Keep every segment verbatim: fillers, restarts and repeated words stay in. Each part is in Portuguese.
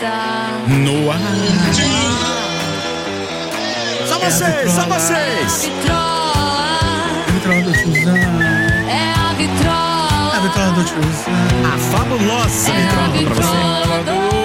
no ar. Só vocês, só vocês. A vitrola do tiozão. É a vitrola. A vitrola do tiozão. A fabulosa É a vitrola pra você. vitrola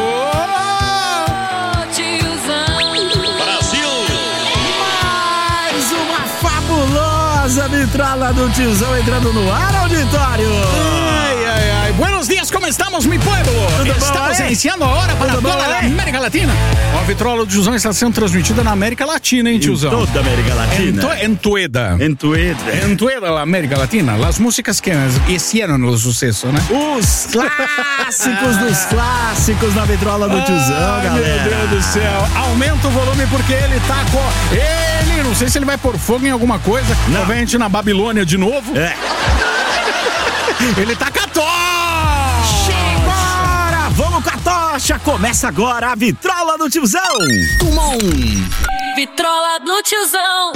do tiozão. Brasil! Mais uma fabulosa vitrola do tiozão entrando no ar, auditório. Ai, ai, ai. Buenos dias, como estamos, mi pueblo? Tudo Estamos bom, é? iniciando a hora para Tudo toda bom, a é? América Latina. A vitrola do tiozão está sendo transmitida na América Latina, hein, tiozão? Toda a América Latina. Ento- Entueda. Entueda. En toda la América Latina, las músicas que hicieron el suceso, né? Os clássicos dos clássicos na vitrola do tiozão, Ai, galera. meu Deus do céu. Aumenta o volume porque ele tá com... Ele, não sei se ele vai pôr fogo em alguma coisa. Não. Ou vem a gente na Babilônia de novo. É. Ele tá com a tocha. Bora! Vamos com a tocha! Começa agora a vitrola do tiozão. Tumon. Vitrola do tiozão.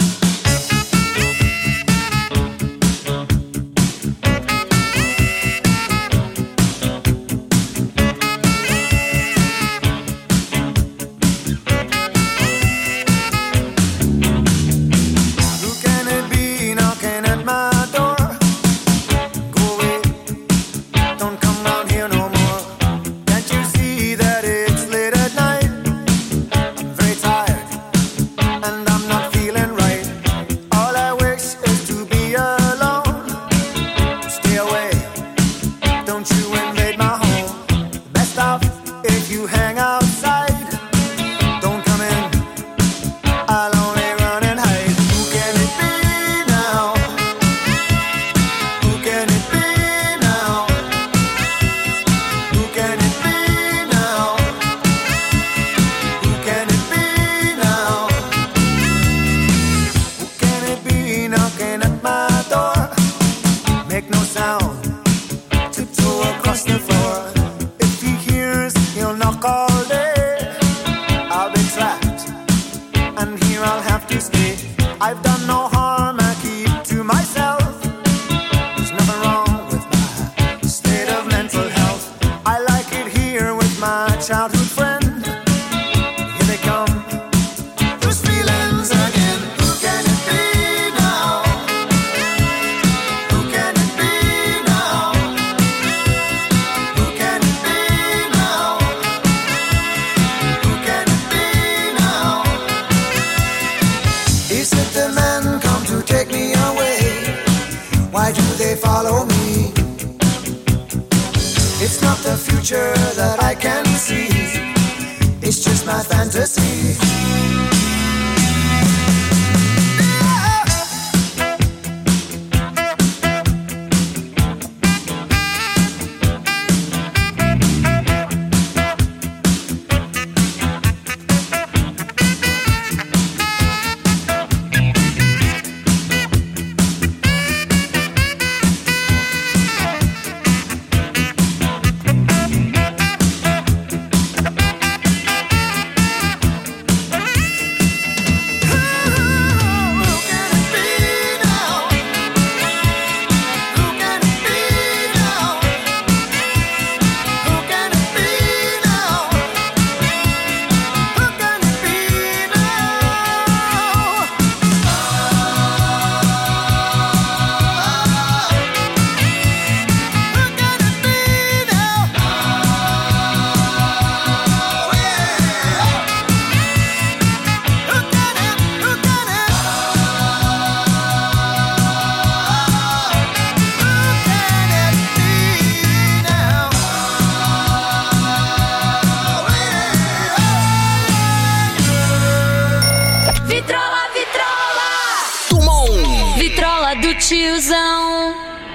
Tiozão.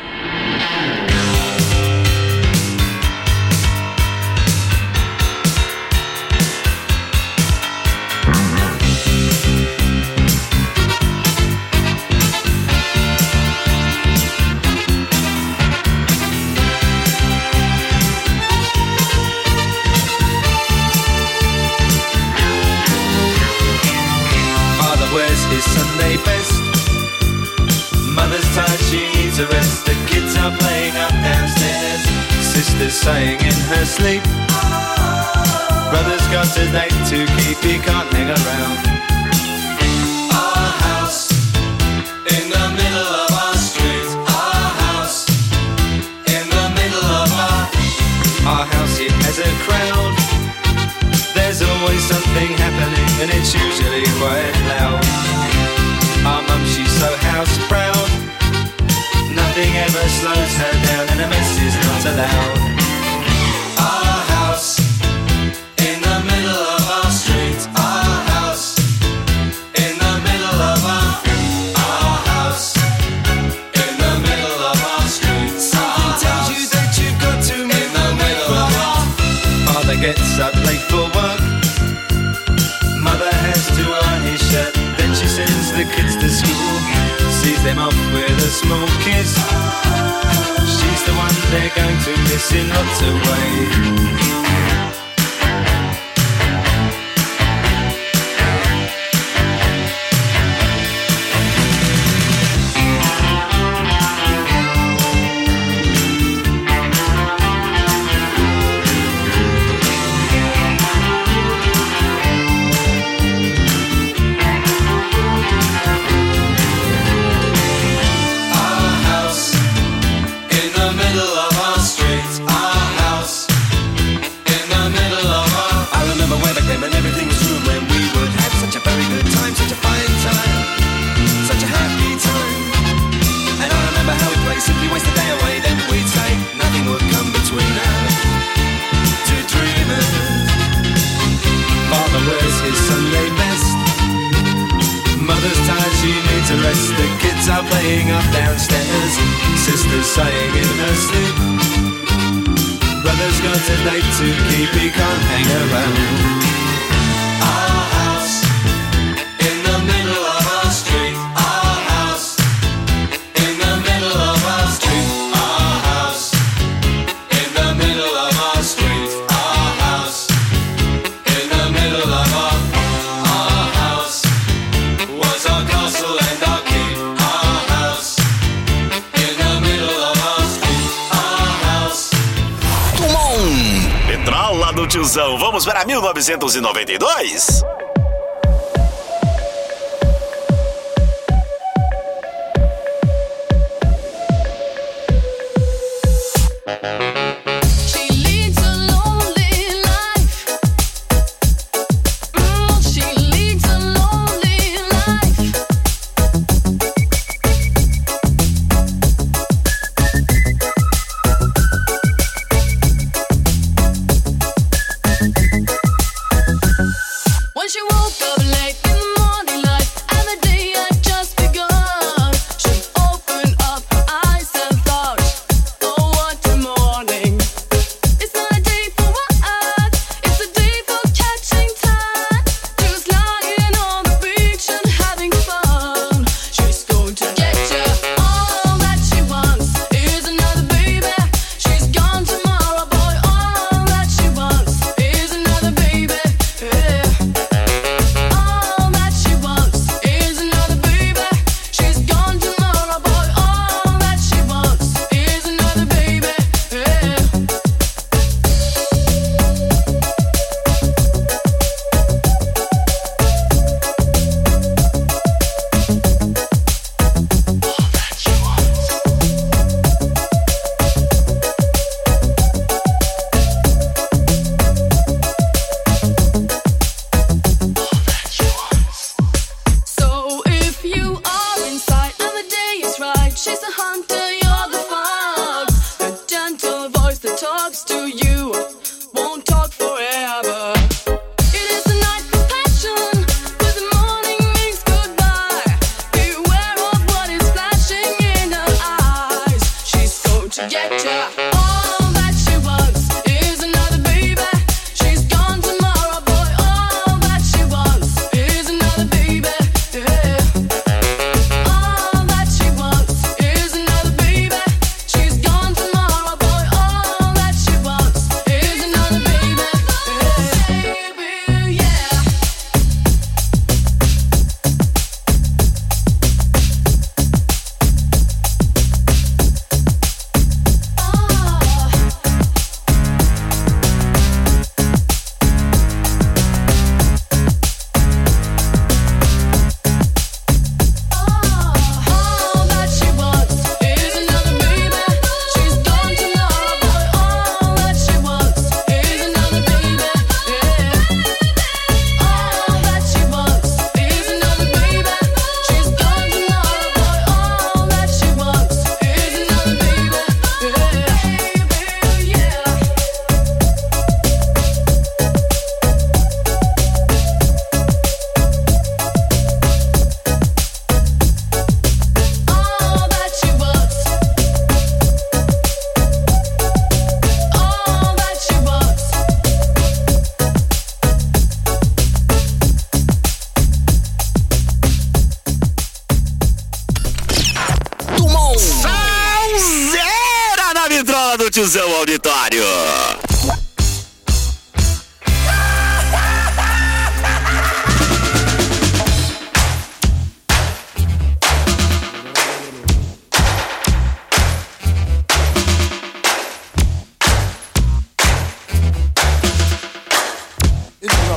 Father wears his Sunday best. Mother's tired, she needs a rest. The kids are playing up downstairs. Sister's sighing in her sleep. Brother's got a date to keep, he can't hang around. Our house in the middle of our street. Our house in the middle of our Our house, it has a crowd. There's always something happening and it's usually quite loud. Our mum, she's so house proud. Nothing ever slows her down and a mess is not allowed. Our house in the middle of our street. Our house in the middle of our Our house in the middle of our street. Something tells you that you've got to in the middle of our Father gets up late for work. Mother has to iron his shirt. Then she sends the kids to school, sees them off with a small kiss. She's the one they're going to miss in lots of ways. Simply waste the day away, then we'd say nothing would come between us. Two dreamers. Father wears his Sunday best. Mother's tired, she needs a rest. The kids are playing up downstairs. Sister's sighing in her sleep. Brother's got a date to keep, he can't hang around. Our house in the middle of our street. Our house in the middle of our street. Our house in the middle of our street. Our house in the middle of our Our house was our castle and our keep. Our house in the middle of our street. Our house. Vitrola do Tiozão, vamos para mil novecentos e noventa e dois? When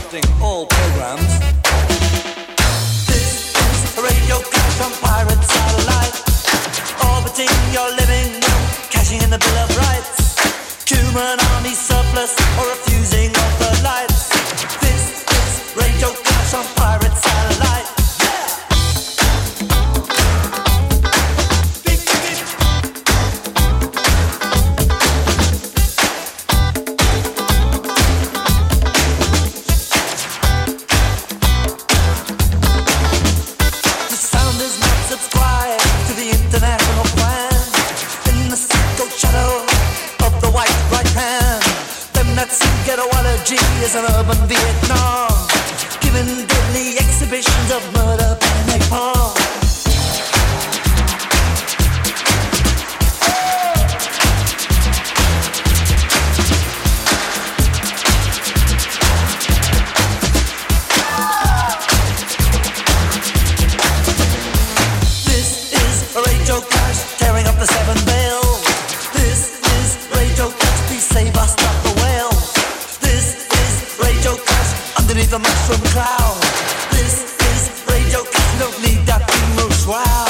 interrupting all programs. This is Radio Clash on Pirate Satellite, orbiting your living room, cashing in the Bill of Rights, human army surplus or refusing of the lights. This is Radio Clash on Pirate Satellite. Is an urban Vietnam, giving deadly exhibitions of murder and napalm. This is Radio Clash, tearing up the seven veils. This is Radio Clash, please save us, stop the whale. Underneath the mushroom cloud. This is Radio Clash, don't need that emo shroud.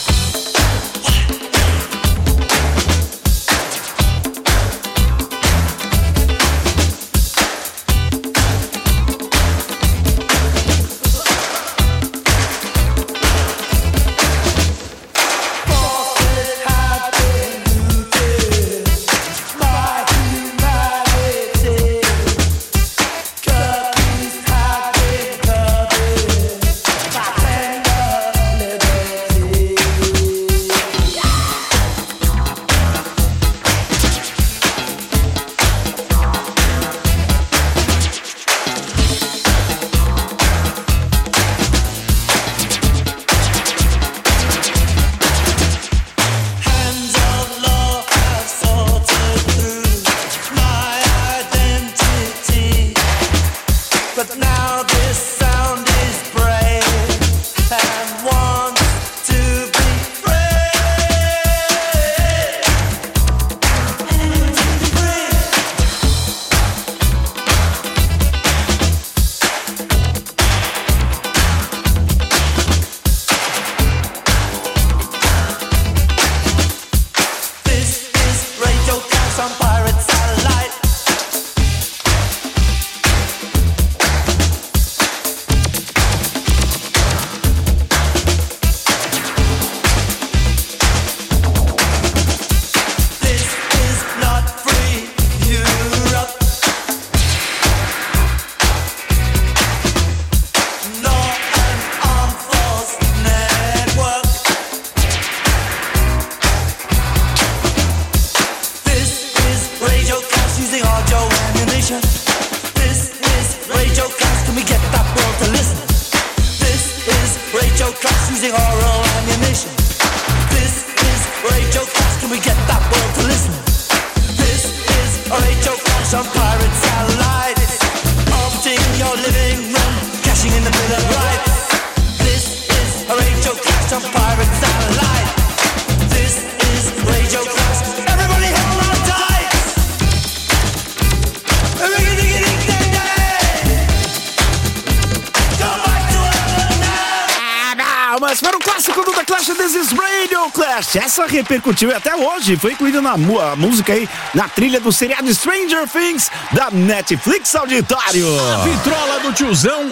Essa repercutiu até hoje, foi incluída na a música aí, na trilha do seriado Stranger Things da Netflix Auditório. A vitrola do tiozão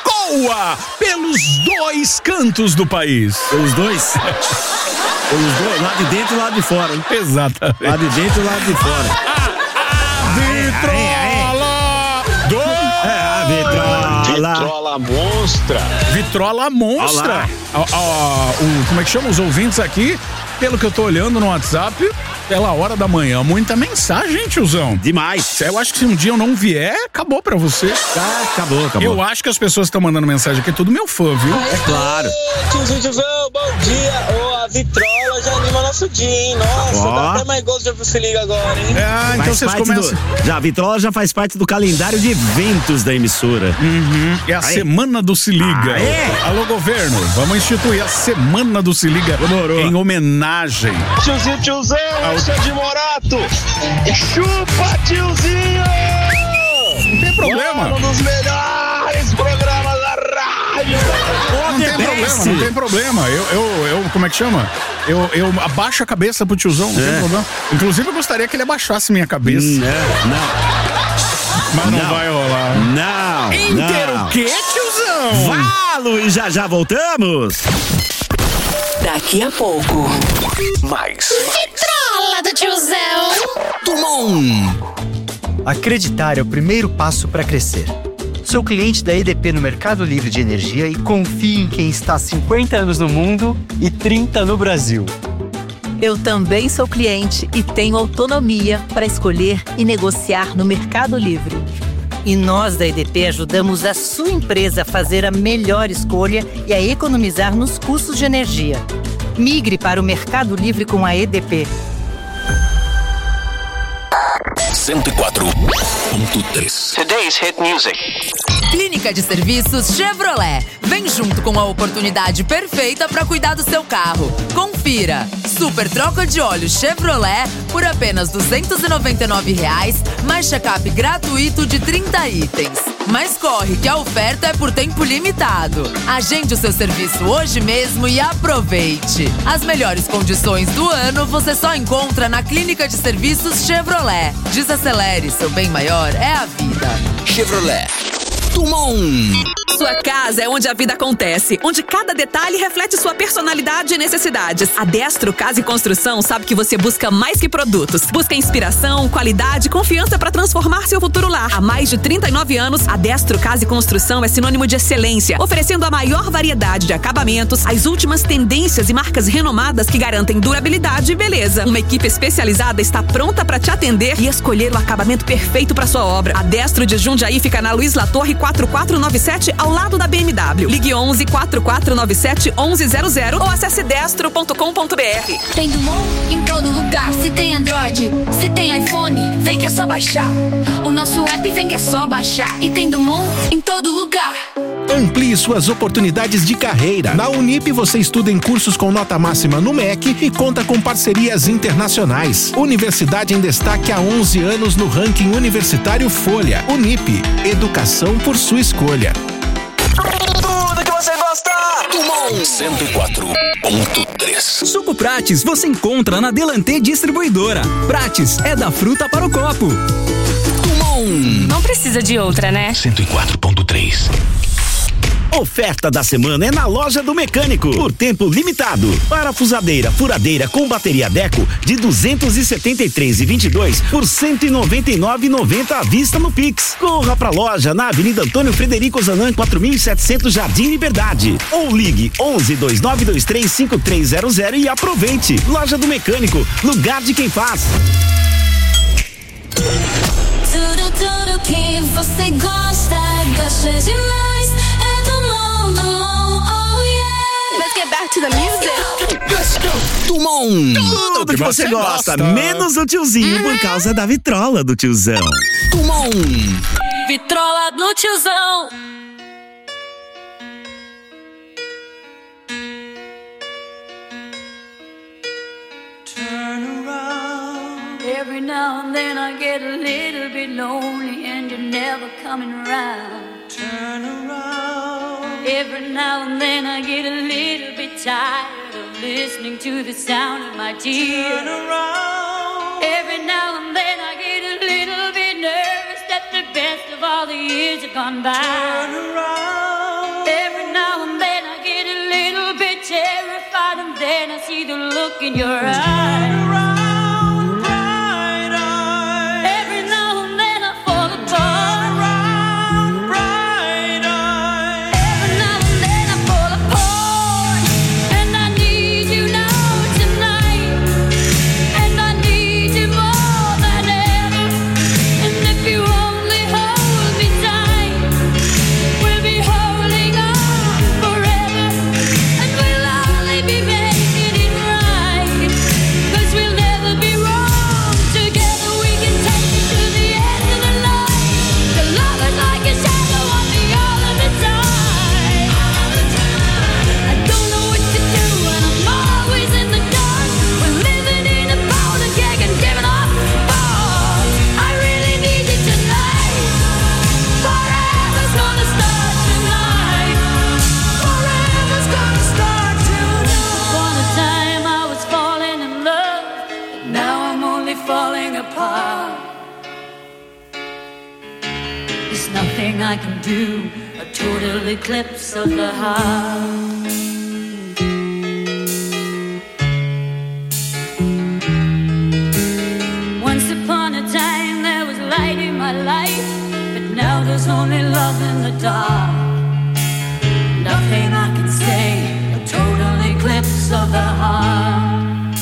ecoa pelos dois cantos do país. Pelos dois? Pelos dois, lá de dentro e lá de fora. Hein? Exatamente. Lá de dentro e lá de fora. A, a vitrola do... É, a vitrola. Vitrola monstra. Vitrola monstra. A, a, o, como é que chama os ouvintes aqui? Pelo que eu tô olhando no WhatsApp, pela hora da manhã, muita mensagem, tiozão. Demais. Eu acho que se um dia eu não vier, acabou pra você. Ah, acabou, acabou. Eu acho que as pessoas que estão mandando mensagem aqui é tudo meu fã, viu? É claro. Tiozinho, tiozão, bom dia. Ô, a vitrola já anima nosso dia, hein? Nossa, Ó. dá até mais gosto de se liga agora, hein? Ah, então Faz vocês parte começam. do- já, a vitrola já faz parte do calendário de eventos da emissora. Uhum. É a Aí. Semana do Se Liga. Ah, é? Alô, governo, vamos instituir a Semana do Se Liga Demorou. em homenagem. Tiozinho, tiozão, seu de Morato. Chupa, tiozinho! Não tem problema. Um dos melhores! Esquece. Não tem problema. Eu, eu, eu como é que chama? Eu, eu abaixo a cabeça pro tiozão, não É. tem problema. Inclusive, eu gostaria que ele abaixasse minha cabeça. Não, não. Mas não, Não. vai rolar. Não, Inter não. o quê, tiozão? Falo e já já voltamos. Daqui a pouco. Mais. Vitrola do tiozão. Acreditar é o primeiro passo para crescer. Sou cliente da E D P no Mercado Livre de Energia e confio em quem está há cinquenta anos no mundo e trinta no Brasil. Eu também sou cliente e tenho autonomia para escolher e negociar no Mercado Livre. E nós da E D P ajudamos a sua empresa a fazer a melhor escolha e a economizar nos custos de energia. Migre para o Mercado Livre com a E D P. cento e quatro ponto três. Today's hit music. Clínica de Serviços Chevrolet. Vem junto com a oportunidade perfeita para cuidar do seu carro. Confira. Super troca de óleo Chevrolet por apenas duzentos e noventa e nove reais, mais check-up gratuito de trinta itens. Mas corre que a oferta é por tempo limitado. Agende o seu serviço hoje mesmo e aproveite. As melhores condições do ano você só encontra na Clínica de Serviços Chevrolet. Desacelere, seu bem maior é a vida. Chevrolet. Dumont. Sua casa é onde a vida acontece, onde cada detalhe reflete sua personalidade e necessidades. A Destro Casa e Construção sabe que você busca mais que produtos. Busca inspiração, qualidade e confiança para transformar seu futuro lar. Há mais de trinta e nove anos, a Destro Casa e Construção é sinônimo de excelência, oferecendo a maior variedade de acabamentos, as últimas tendências e marcas renomadas que garantem durabilidade e beleza. Uma equipe especializada está pronta para te atender e escolher o acabamento perfeito para sua obra. A Destro de Jundiaí fica na Luiz Latorre quatro quatro nove sete, ao lado da B M W. Ligue onze, quatro quatro nove sete, onze zero zero ou acesse destro ponto com ponto b r. Tem Dumont em todo lugar. Se tem Android, se tem iPhone, vem que é só baixar. O nosso app vem que é só baixar. E tem Dumont em todo lugar. Amplie suas oportunidades de carreira. Na Unip você estuda em cursos com nota máxima no M E C e conta com parcerias internacionais. Universidade em destaque há onze anos no ranking universitário Folha. Unip, educação por sua escolha. Tudo que você gosta. Dumont. cento e quatro ponto três. Suco Prates você encontra na Delantê Distribuidora. Prates é da fruta para o copo. Dumont. Não precisa de outra, né? cento e quatro ponto três. Oferta da semana é na Loja do Mecânico, por tempo limitado. Parafusadeira, furadeira com bateria Deco de duzentos e setenta e três e vinte e dois por cento e noventa e nove e noventa à vista no Pix. Corra pra loja na Avenida Antônio Frederico Zanan, quatro mil e setecentos Jardim Liberdade. Ou ligue onze, dois nove dois três, cinco três zero zero e aproveite. Loja do Mecânico, lugar de quem faz. Tudo, tudo que você gosta, gosta demais. Let's get back to the music. Let's go. Dumont. Tudo que você gosta, menos o tiozinho por causa da vitrola do tiozão. Dumont. Vitrola do tiozão. Turn around. Every now and then I get a little bit lonely and you're never coming around. Turn around. Every now and then I get a little bit tired of listening to the sound of my tears. Turn around. Every now and then I get a little bit nervous that the best of all the years have gone by. Turn around. Every now and then I get a little bit terrified and then I see the look in your eyes. Turn around, bright eyes. Every now and then I fall apart. Turn around, bright eyes. Every now and then I fall apart. And I need you now tonight. And I need you more than ever. And if you only hold me tight, we'll be holding on forever. And we'll only be making it right. 'Cause we'll never There's nothing I can do, a total eclipse of the heart. Once upon a time there was light in my life, but now there's only love in the dark. Nothing I can say, a total eclipse of the heart.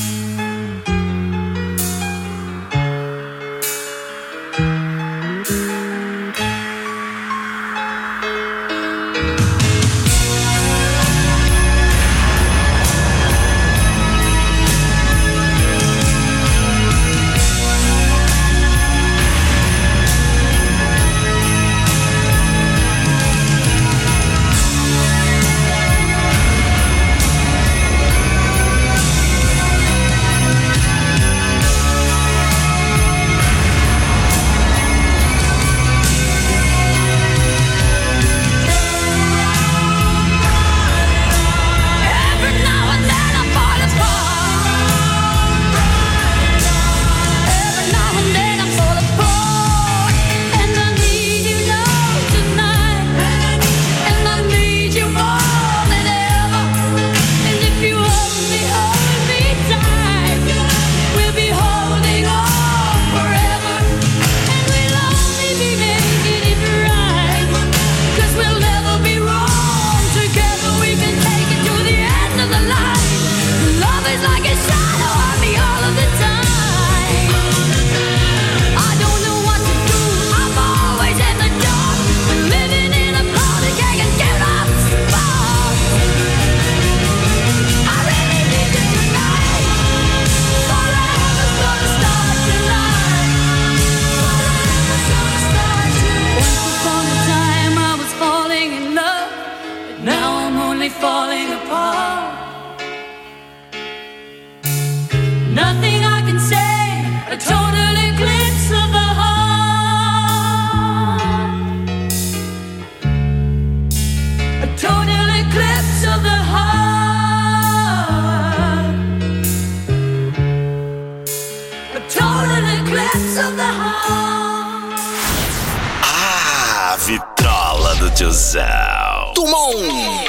Ah, vitrola do tiozão. Tumon.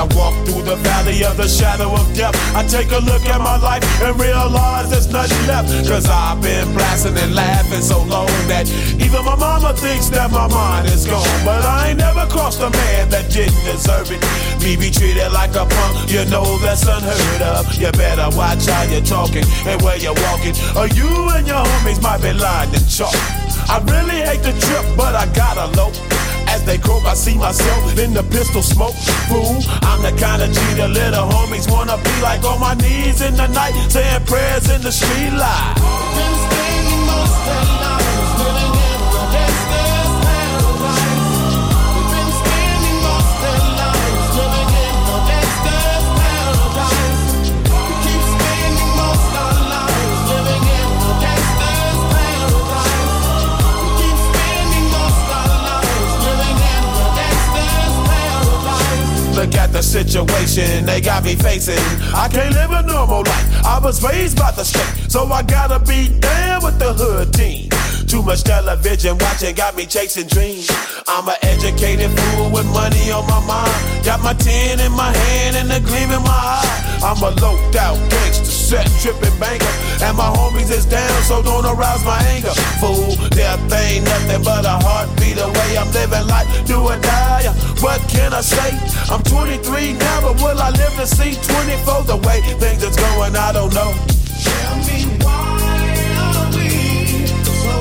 I walk through the valley of the shadow of death, I take a look at my life and realize there's nothing left. Cause I've been blasting and laughing so long that even my mama thinks that my mind is gone. But I ain't never crossed a man that didn't deserve it. Me be treated like a punk, you know that's unheard of. You better watch how you're talking and where you're walking, or you and your homies might be lying in chalk. I really hate the trip, but I gotta low. As they croak, I see myself in the pistol smoke. Fool, I'm the kind of G the little homies wanna be like, on my knees in the night, saying prayers in the street light. Been spending most of their lives living in the gangster's paradise. We've been spending most of their lives living in the gangster's paradise. We keep spending most of our lives living in the gangster's paradise. We keep spending most of our lives living in the gangster's paradise. Look at the situation they got me facing. I can't live a normal life. I was raised by the state, so I gotta be down with the hood team. Too much television watching got me chasing dreams. I'm an educated fool with money on my mind. Got my tin in my hand and a gleam in my eye. I'm a loped out gangster, set tripping banker, and my homies is down, so don't arouse my anger. Fool, death ain't nothing but a heartbeat away. I'm living life, do or die. What can I say? I'm twenty-three now, but will I live to see twenty-four? The way things is going, I don't know. Tell me why are we so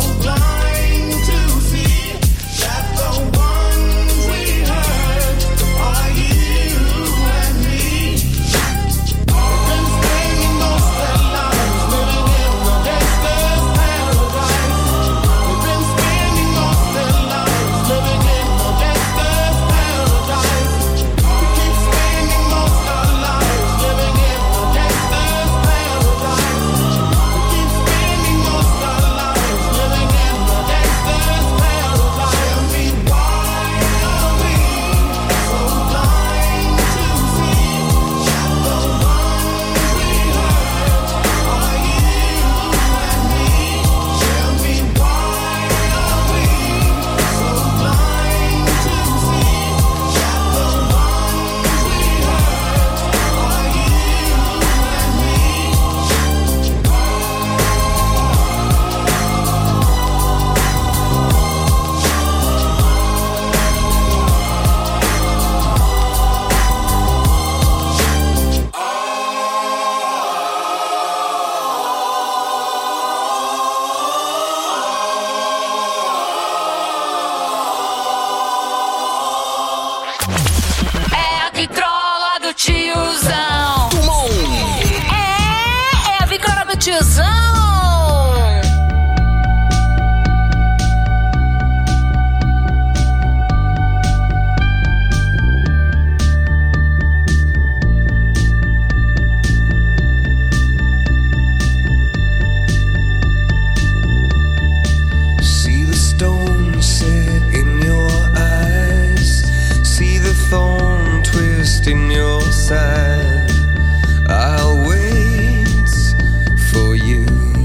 blind to see that the ones we hurt are you and me? We've been spending most of our lives living in the gangster's paradise. We've been spending most of our lives living in the gangster's paradise. We keep spending most of our lives living in the gangster's paradise. We keep spending most of our lives living in the gangster's paradise. Tell me why are we so blind to see that the ones we hurt are you and me? Tell me why are we so blind to see that the ones we hurt are you and me? É a vitrola do tiozão. É, é a vitrola do tiozão. See the stone set in your eyes. See the thorn twist in your side. I'll wait for you.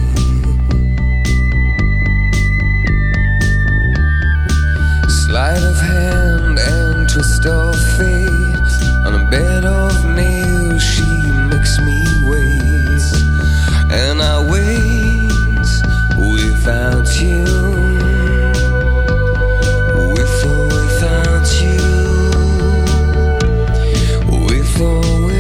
Sleight of hand and twist of fate. On a bed of nails she makes me wait. And I wait without you. With or without you. With or without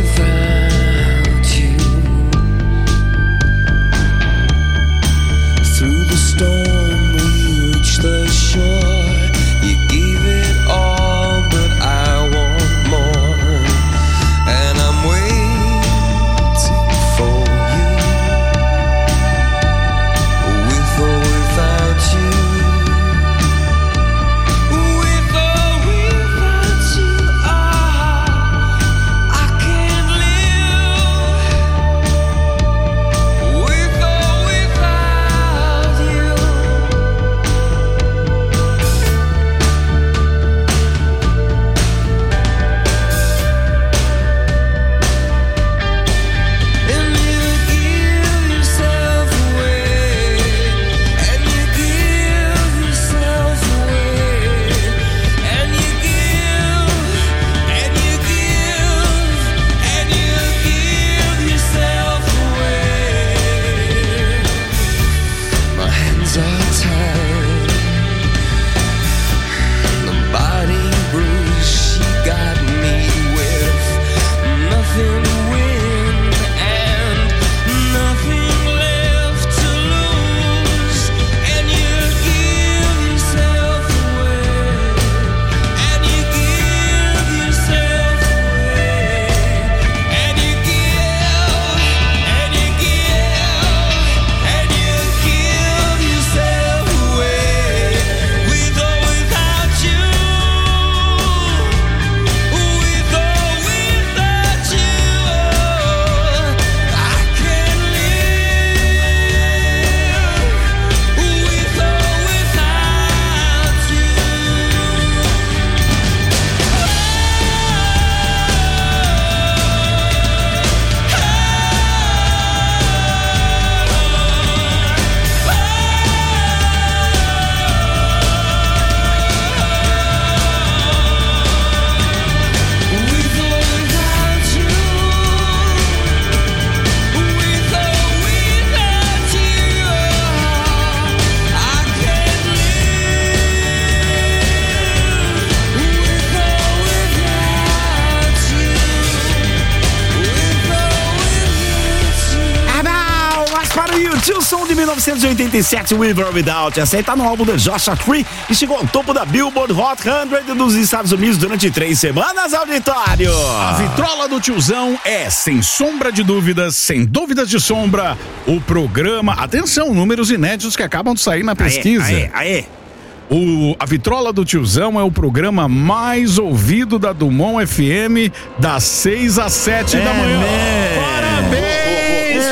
Curtiu o som de mil novecentos e oitenta e sete, With or Without? Essa aí tá no álbum The Joshua Tree e chegou ao topo da Billboard Hot cem dos Estados Unidos durante três semanas, auditório. A vitrola do tiozão é, sem sombra de dúvidas, sem dúvidas de sombra, o programa... Atenção, números inéditos que acabam de sair na pesquisa. Aê, aê, aê. O, a Vitrola do Tiozão é o programa mais ouvido da Dumont F M das seis às sete é da manhã. Mesmo. Parabéns,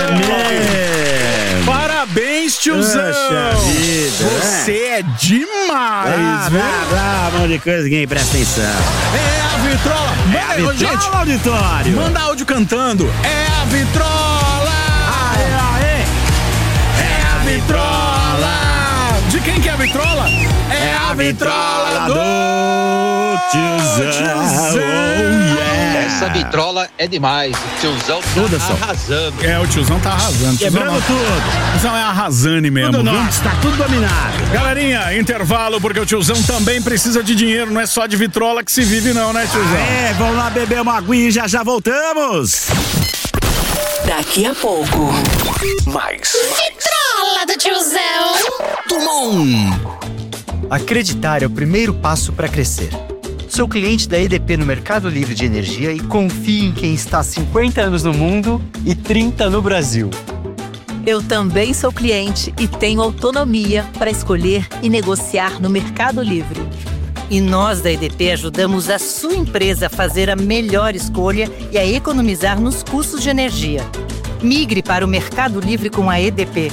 é tiozão! Parabéns, tiozão! Vida, Você é, é demais, ah, velho! Ah, um monte de coisa, ninguém presta atenção. É a Vitrola! É a Vitrola, gente, auditório! Manda áudio cantando. É a Vitrola! Aê, aê! É a Vitrola! De quem que é a vitrola? É, é a vitrola do tiozão. Oh, yeah. Essa vitrola é demais. O tiozão tá Tudo arrasando. É, o tiozão tá arrasando. Quebrando tudo. O tiozão é arrasane mesmo. Tudo viu? nosso, tá tudo dominado. Galerinha, intervalo, porque o tiozão também precisa de dinheiro. Não é só de vitrola que se vive não, né, tiozão? É, vamos lá beber uma aguinha e já já voltamos. Daqui a pouco, mais. Vitrola do tiozão. Dumont. Acreditar é o primeiro passo para crescer. Sou cliente da E D P no Mercado Livre de Energia e confio em quem está há cinquenta anos no mundo e trinta no Brasil. Eu também sou cliente e tenho autonomia para escolher e negociar no Mercado Livre. E nós da E D P ajudamos a sua empresa a fazer a melhor escolha e a economizar nos custos de energia. Migre para o Mercado Livre com a E D P.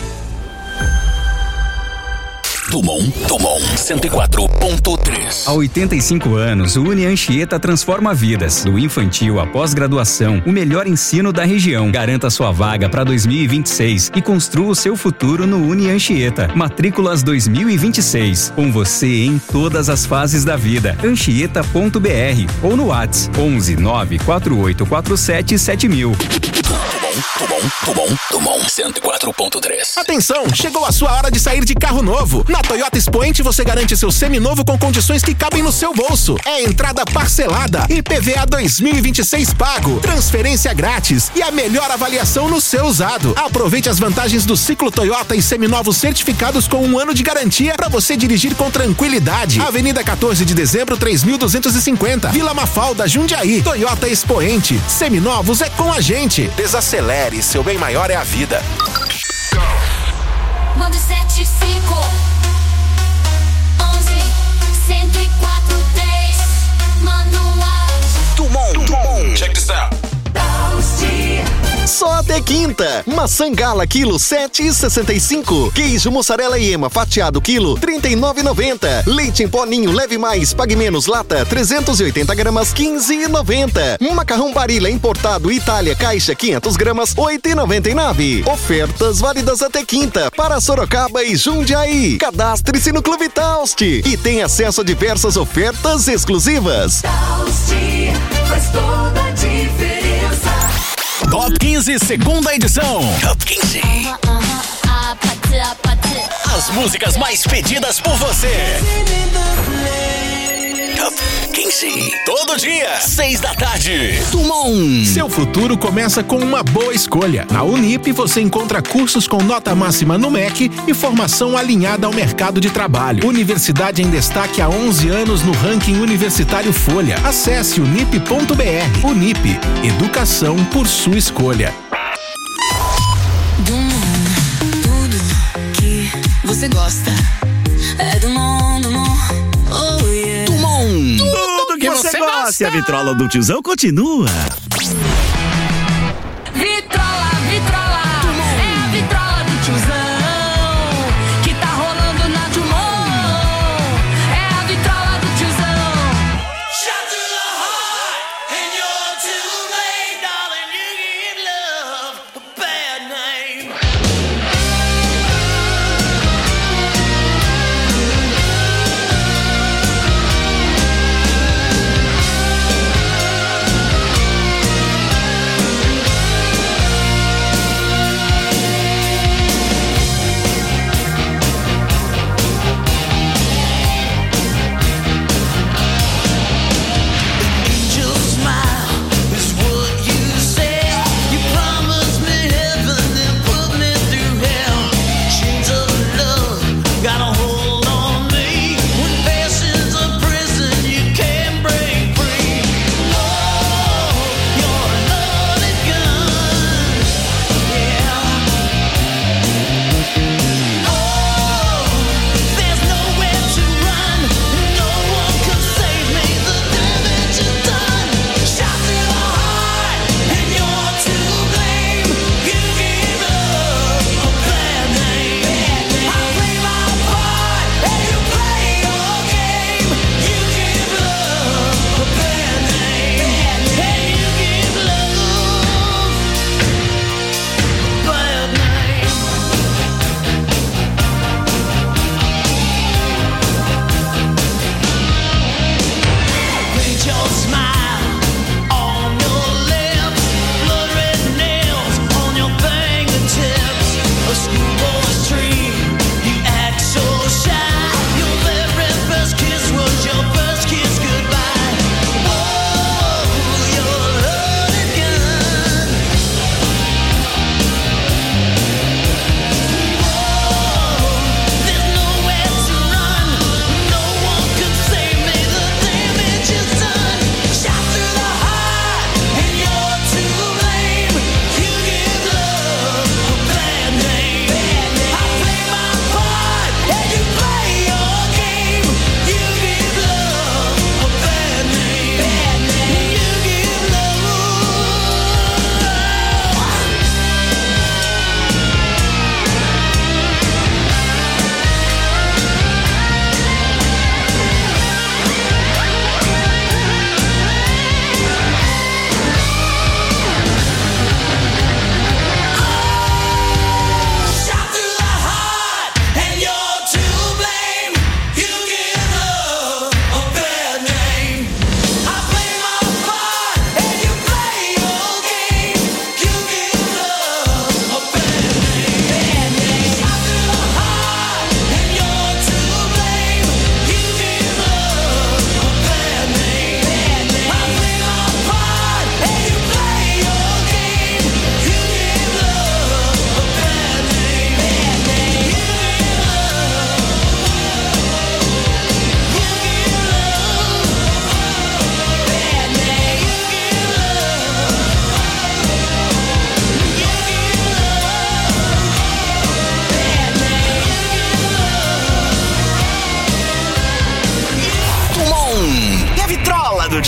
Dumont, Dumont cento e quatro ponto três. Há oitenta e cinco anos, o Uni Anchieta transforma vidas. Do infantil à pós-graduação, o melhor ensino da região. Garanta sua vaga para dois mil e vinte e seis e construa o seu futuro no Uni Anchieta. Matrículas dois mil e vinte e seis. Com você em todas as fases da vida. Anchieta ponto b r ou no WhatsApp onze nove quatro oito quatro sete sete mil. Dumont, Dumont, Dumont cento e quatro ponto três. Atenção, chegou a sua hora de sair de carro novo. Na Toyota Expoente você garante seu seminovo com condições que cabem no seu bolso. É entrada parcelada, I P V A dois mil e vinte e seis pago, transferência grátis e a melhor avaliação no seu usado. Aproveite as vantagens do ciclo Toyota e seminovos certificados com um ano de garantia para você dirigir com tranquilidade. Avenida quatorze de dezembro, três mil duzentos e cinquenta, Vila Mafalda, Jundiaí. Toyota Expoente, seminovos é com a gente. Desacelere, seu bem maior é a vida. nove sete cinco onze cento e quatro três Manual Dumont, Dumont. Check this out. Só até quinta. Maçã gala quilo sete e sessenta e cinco. Queijo mussarela e ema fatiado quilo trinta e nove e noventa. Leite em pó ninho leve mais pague menos lata trezentos e oitenta gramas quinze e noventa. Macarrão Barilla importado Itália caixa quinhentas gramas oito e noventa e nove. Ofertas válidas até quinta para Sorocaba e Jundiaí. Cadastre-se no Clube Tausti e tem acesso a diversas ofertas exclusivas. Tausti faz toda a diferença. Top quinze, segunda edição. Top quinze. As músicas mais pedidas por você. Top quinze. Todo dia, seis da tarde. Dumont. Seu futuro começa com uma boa escolha. Na Unip você encontra cursos com nota máxima no M E C e formação alinhada ao mercado de trabalho. Universidade em destaque há onze anos no ranking universitário Folha. Acesse unip ponto b r. Unip, educação por sua escolha. Dumont, tudo que você gosta é Dumont, Dumont, oh yeah. Dumont. Tudo que você gosta. E a vitrola do tiozão continua. Vitrola, vitrola, é a vitrola do tiozão que tá rolando na Dumont. É a vitrola do tiozão. Shot to the heart and you're too late, darling. You give love a bad name.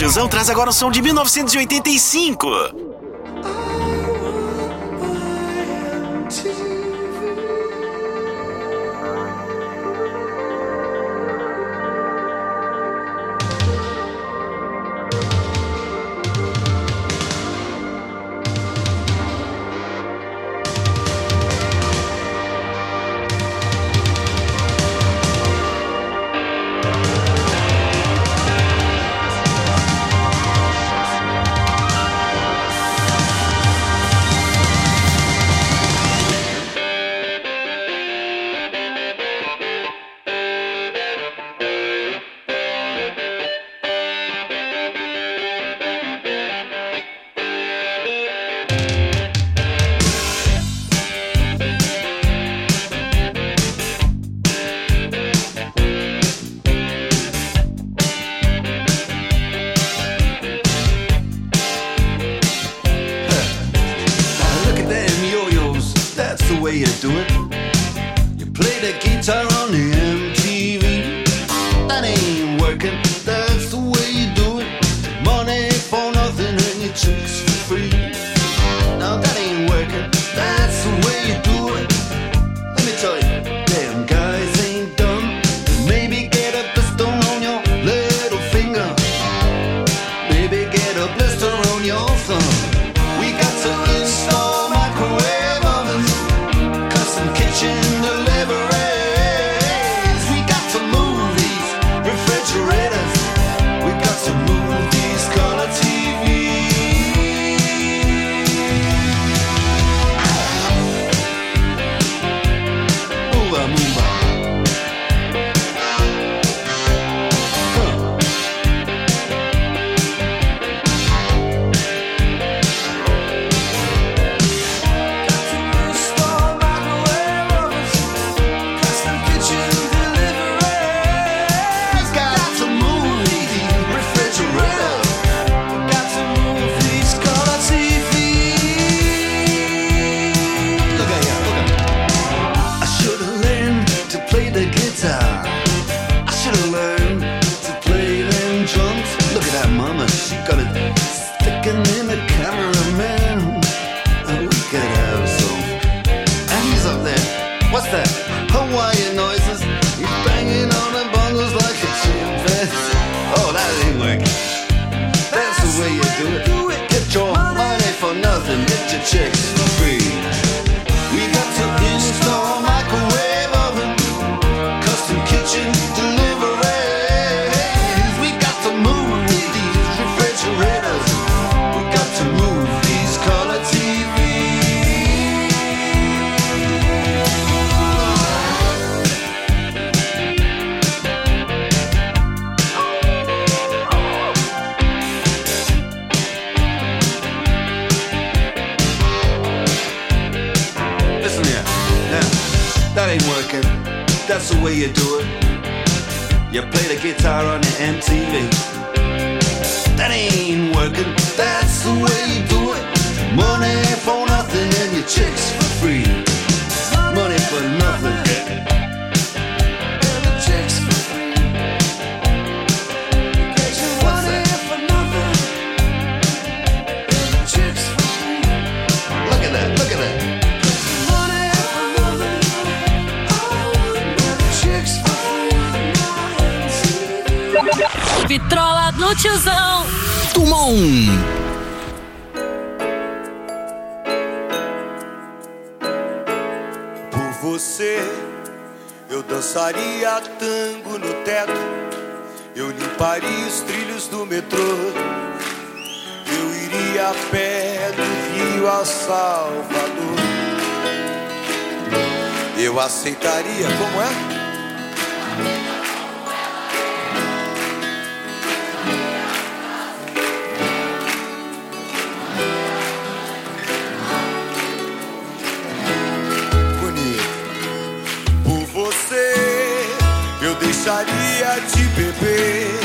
Tiozão traz agora o som de mil novecentos e oitenta e cinco. Vitrola no Tiozão. Tumon. Por você, eu dançaria tango no teto. Eu limparia os trilhos do metrô. Eu iria a pé do Rio a Salvador. Eu aceitaria, como é? Deixaria de beber.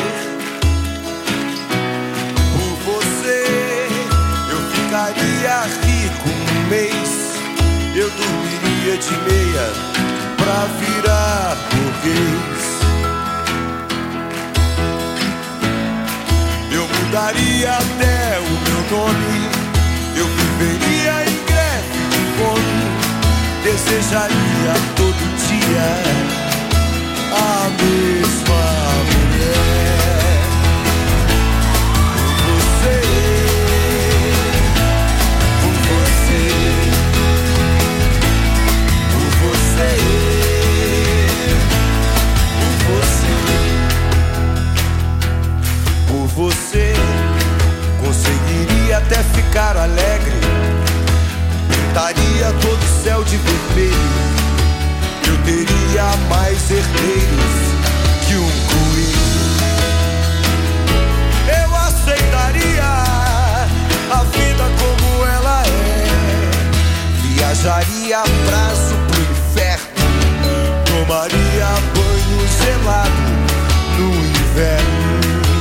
Por você eu ficaria rico um mês. Eu dormiria de meia pra virar burguês. Eu mudaria até o meu nome. Eu viveria em greve de fome. Desejaria todo dia a mesma mulher. Por você, por você, por você, por você, por você. Conseguiria até ficar alegre. Pintaria todo o céu de vermelho. Eu teria mais herdeiros que um coelho. Eu aceitaria a vida como ela é. Viajaria a prazo pro inferno. Tomaria banho gelado no inverno.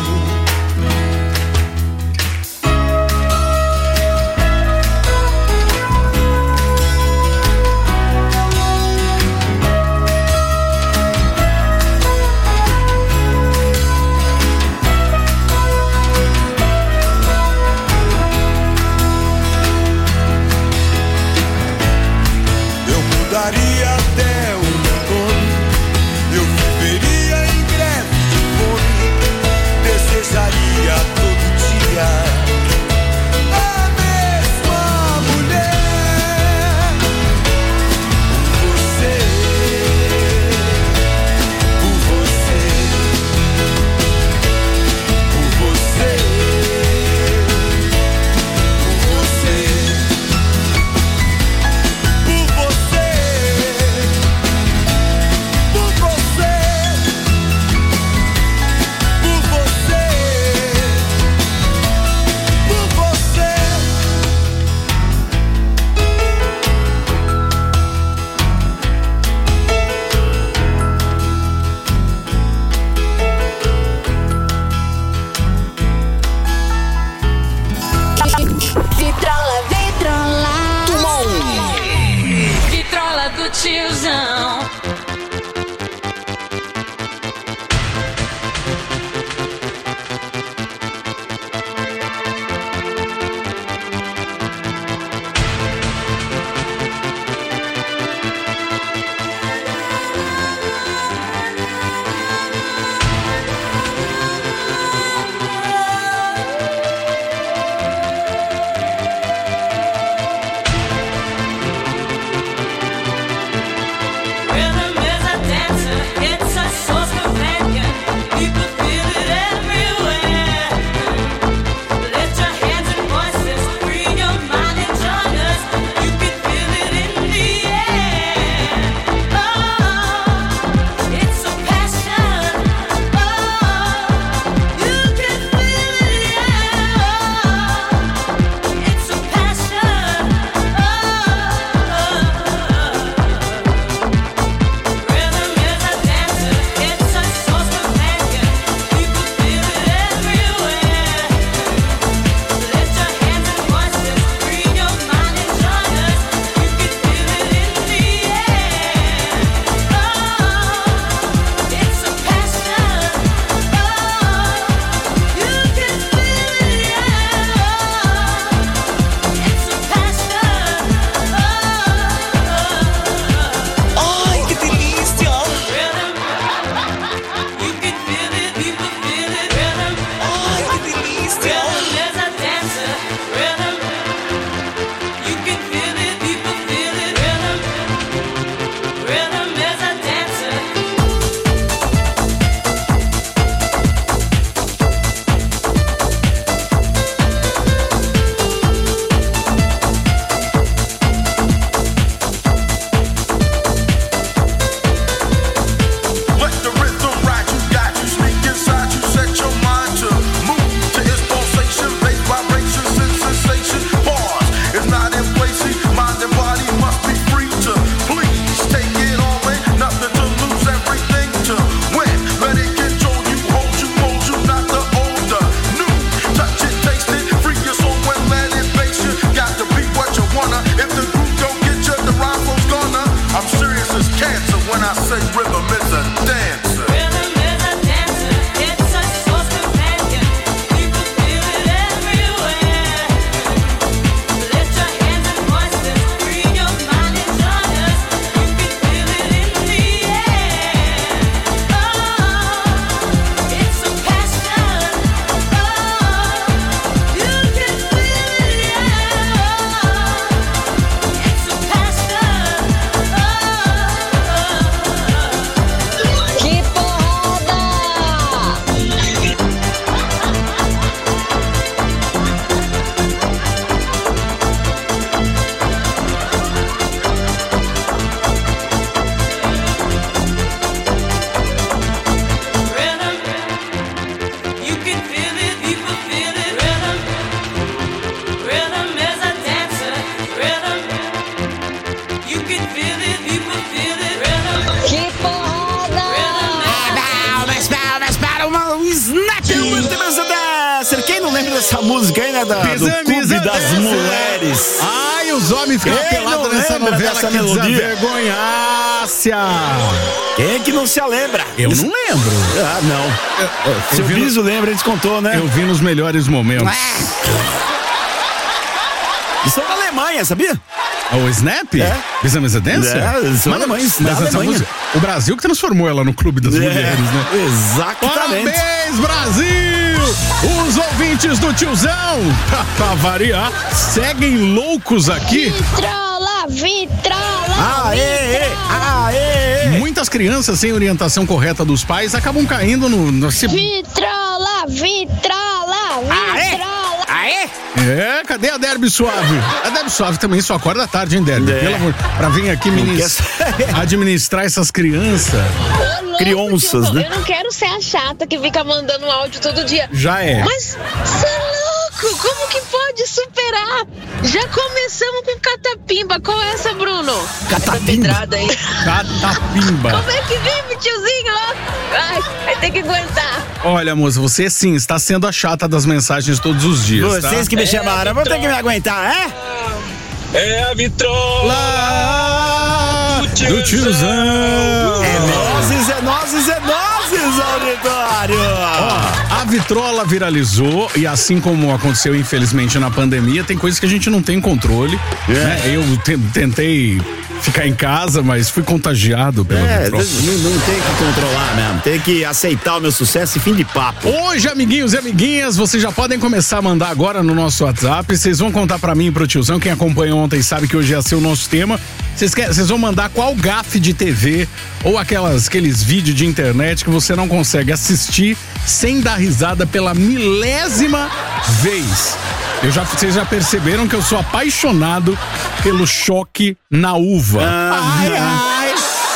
Mudaria até o meu nome. Eu viveria em greve de fome. Desejaria todo dia a mesma mulher. Por você, por você, por você, por você, por você. Vitrola, vitrola. Vitrola do tiozão. Well, essa música aí, né? Da, do Pisame, Clube pisame, das pisame. Mulheres. Ai, os homens ficam Quem pelados não nessa lembra novela, dessa que melodia? desavergonhácia. Quem é que não se lembra? Eu não lembro. Ah, não. Eu Seu vi no- Biso lembra, a gente contou, né? Eu vi nos melhores momentos. Isso é na Alemanha, sabia? O Snap? É. Pisame essa dança? É, eles são Mas- alemães, mas da essa Alemanha. música, o Brasil que transformou ela no Clube das É, Mulheres, né? exatamente. Parabéns, Brasil! Os ouvintes do tiozão, pra, pra variar, seguem loucos aqui. Vitrola, vitrola, Aê, aê! Muitas crianças sem orientação correta dos pais acabam caindo no... no se- vitrola, vitrola, vitrola. Aê! É, cadê a Derby Suave? A Derby Suave também só acorda à tarde, hein, Derby? É. Pelo amor, pra vir aqui minis- administrar essas crianças. Ô, louco, Crianças, tio, né? Eu não quero ser a chata que fica mandando áudio todo dia. Já é. Mas você é louco, como que pode superar? Já começamos com catapimba. Qual é essa, Bruno? Catapimba? Pedrada aí. Catapimba. Como é que vive, tiozinho? Ó? Ai, vai ter que aguentar. Olha, moça, você sim está sendo a chata das mensagens todos os dias, Vocês tá? que me chamaram, vão ter que me aguentar, é? É a vitrola Do tiozão. É nozes, é nozes, é nozes, auditório! Ó, a vitrola viralizou e assim como aconteceu infelizmente na pandemia, tem coisas que a gente não tem controle, É. né? Eu te- tentei ficar em casa, mas fui contagiado pela É, vitrola. não, não tem que controlar mesmo, tem que aceitar o meu sucesso e fim de papo. Hoje, amiguinhos e amiguinhas, vocês já podem começar a mandar agora no nosso WhatsApp. Vocês vão contar pra mim e pro tiozão. Quem acompanhou ontem sabe que hoje ia ser o nosso tema. Vocês quer- vocês vão mandar qual gafe de T V ou aquelas, aqueles vídeos de internet que você não consegue assistir sem dar risada pela milésima vez. Eu já, vocês já perceberam que eu sou apaixonado pelo choque na uva. Ai, ai.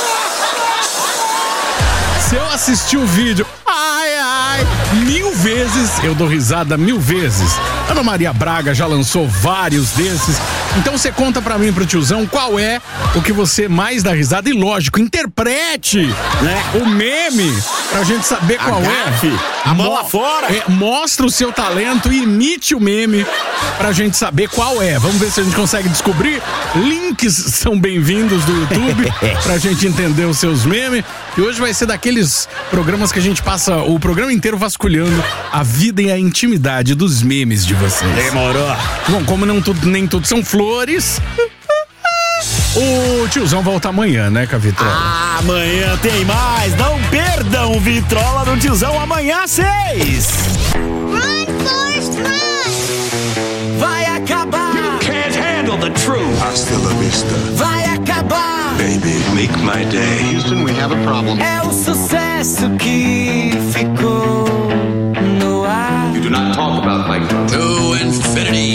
Se eu assistir o vídeo, ai, ai, mil vezes, eu dou risada mil vezes. Ana Maria Braga já lançou vários desses. Então você conta pra mim e pro tiozão qual é o que você mais dá risada. E lógico, interprete, né, o meme pra gente saber A qual gafe, é. a bola Mo- fora. é, mostra o seu talento e imite o meme pra gente saber qual é. Vamos ver se a gente consegue descobrir. Links são bem-vindos do YouTube pra gente entender os seus memes. E hoje vai ser daqueles programas que a gente passa o programa inteiro vasculhando a vida e a intimidade dos memes de vocês. Demorou. Bom, como não tudo, nem tudo são flores, o tiozão volta amanhã, né, com a vitrola? Ah, amanhã tem mais. Não perdam o Vitrola do tiozão amanhã às seis. Run, Forrest, run! Vai acabar. You can't handle the truth. Hasta la vista. Vai acabar. Baby, make my day. Houston, we have a problem. É o sucesso que ficou no ar. You do not talk about Mike. To infinity